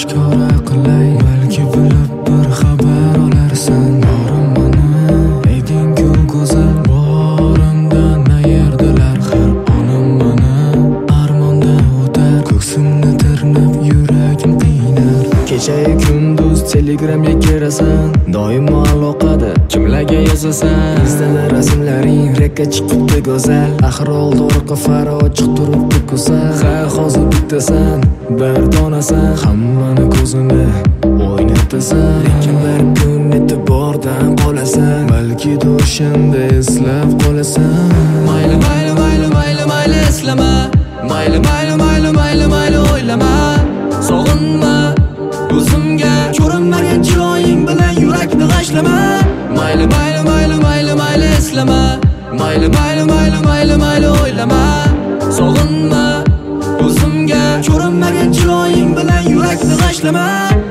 oshkora qilay, balki bilib bir xabar olarsan. Borimani ayding-ku go'zal, borimdan ayirdilar har onim mani. Armonda o'tar, ko'ksimni tirnab yuragim qiynar. Kecha-yu kunduz telegramga kirasan, doimo aloqada kimlarga yozasan. Instada rasmlaring rekka chiqibdi go'zal, axir oldi orqa fari ochiq turibdi go'zal. Ha, hozir bittasan, bir donasan, hammani ko'zini o'ynatasan. Lekin bir kun e'tibordan qolasan, balki o'shanda eslab qolasan. Mayli mayli mayli mayli mayli eslama, mayli mayli mayli mayli mayli o'ylama. Sog'inma o'zimga, ko'rinmagan chiroying bilan yurakni g'ashlama. Mayli mayli mayli mayli mayli eslama, mayli mayli mayli mayli mayli o'ylama. Sog'inma o'zimga, ko'rinmagan chiroying bilan yurakni g'ashlama.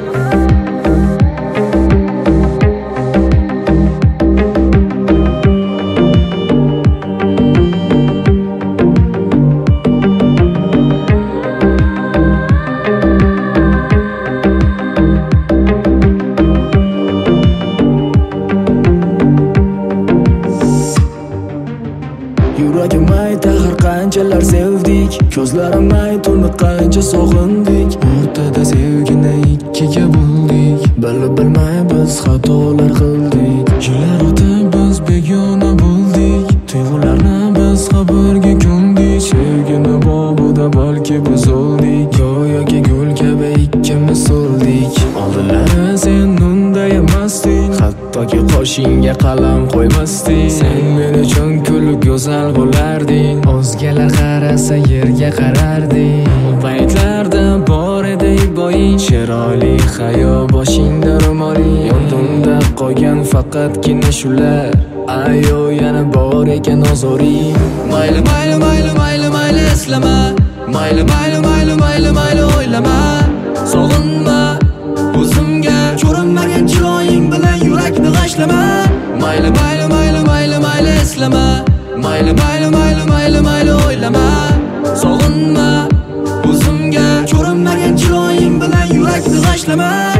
Yuragim ayta har qanchalar sevdik, ko'zlarim aytuni qancha sog'indik. O'rtada sevgini ikkiga bo'ldik, bilib bilmay biz xatolar qildik. Yillar o'tib biz begona bo'ldik, tuyg'ularni biz xabarga ko'mdik. Sevgini bobida balki biz o'ldik, go'yoki gul kabi ikkimiz so'ldik. Oldinlari sen unday emasding, hattoki qoshingga qalam qo'ymasding. Sen men uchun kulib go'zal bo'larding, o'zgalar qarasa yerga qararding. U paytlarda bor edi iboing, chiroyli hayo boshingda ro'moling. Yodimda qolgan faqatgina shular, ayo yana bor ekan ozoring. Mayli mayli mayli mayli mayli eslama, mayli mayli mayli mayli mayli o'ylama. Sog'inma o'zimga, ko'rinmagan chiroying bilan yurakni g'ashlama. Mayli mayli mayli mayli mayli eslama, mayli mayli mayli mayli mayli o'ylama. Sog'inma o'zimga, ko'rinmagan chiroying bilan yurakni g'ashlama.